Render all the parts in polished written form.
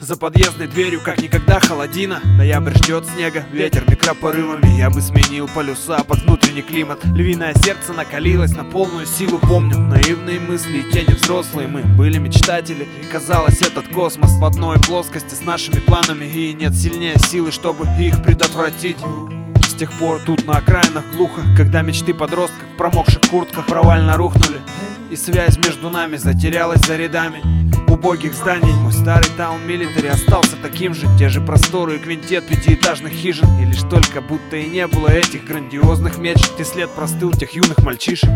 За подъездной дверью как никогда холодина. Ноябрь ждет снега, ветер микропорывами. Я бы сменил полюса под внутренний климат. Львиное сердце накалилось на полную силу. Помню наивные мысли и тени взрослые. Мы были мечтатели, и казалось, этот космос в одной плоскости с нашими планами. И нет сильнее силы, чтобы их предотвратить. С тех пор тут на окраинах глухо, когда мечты подростков в промокших куртках провально рухнули, и связь между нами затерялась за рядами убогих зданий. Мой старый таун милитари остался таким же. Те же просторы и квинтет пятиэтажных хижин. И лишь только будто и не было этих грандиозных мечт, и след простыл тех юных мальчишек.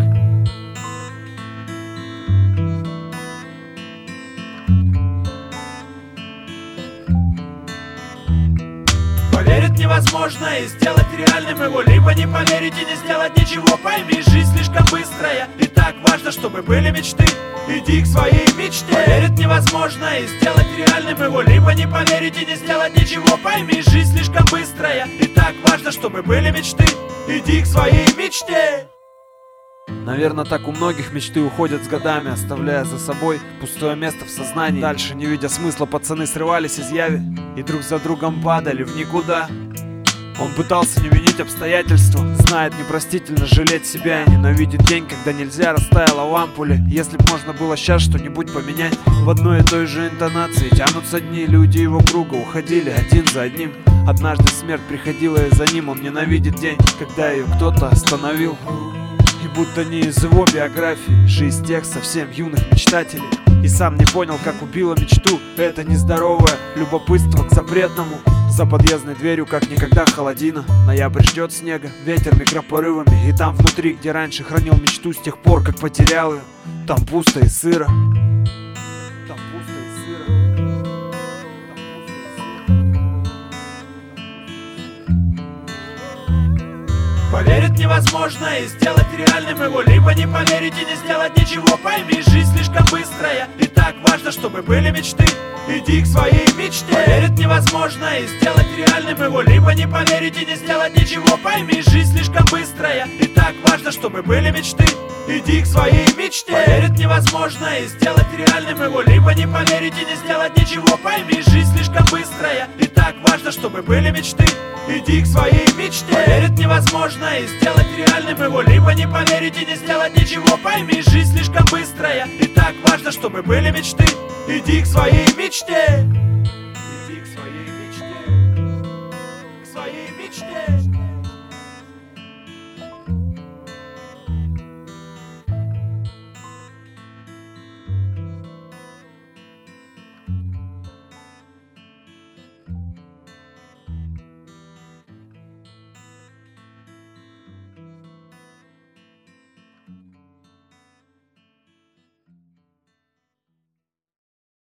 Поверить невозможно и сделать реальным его, либо не поверить и не сделать ничего. Пойми, жизнь слишком быстрая, и так важно, чтобы были мечты. Иди к своей мечте. Поверить невозможно и сделать реальным его, либо не поверить и не сделать ничего. Пойми, жизнь слишком быстрая, и так важно, чтобы были мечты. Иди к своей мечте. Наверное, так у многих мечты уходят с годами, оставляя за собой пустое место в сознании. Дальше, не видя смысла, пацаны срывались из яви и друг за другом падали в никуда. Он пытался не винить обстоятельства, знает непростительно жалеть себя и ненавидит день, когда нельзя, растаяла в ампуле. Если б можно было сейчас что-нибудь поменять, в одной и той же интонации тянутся дни. Люди его круга уходили один за одним. Однажды смерть приходила и за ним. Он ненавидит день, когда ее кто-то остановил. И будто не из его биографии, жизнь тех совсем юных мечтателей. И сам не понял, как убила мечту это нездоровое любопытство к запретному. За подъездной дверью как никогда холодина. Ноябрь ждет снега, ветер микропорывами. И там внутри, где раньше хранил мечту, с тех пор, как потерял ее, там пусто и сыро. Там пусто и сыро. Поверить невозможно и сделать реальным его, либо не поверить и не сделать ничего. Пойми, жизнь слишком быстрая, и так важно, чтобы были мечты. Иди к своей мечте. Поверить невозможно и сделать реальным его, либо не поверить и не сделать ничего. Пойми, жизнь слишком быстрая, и так важно, чтобы были мечты. Иди к своей мечте. Поверить невозможно и сделать реальным его, либо не поверить и не сделать ничего. Пойми, жизнь слишком быстрая, и так важно, чтобы были мечты. Иди к своей мечте. Поверить невозможно и сделать реальным его, либо не поверить и не сделать ничего. Пойми, жизнь слишком быстрая, и так важно, чтобы были мечты. Иди к своей мечте.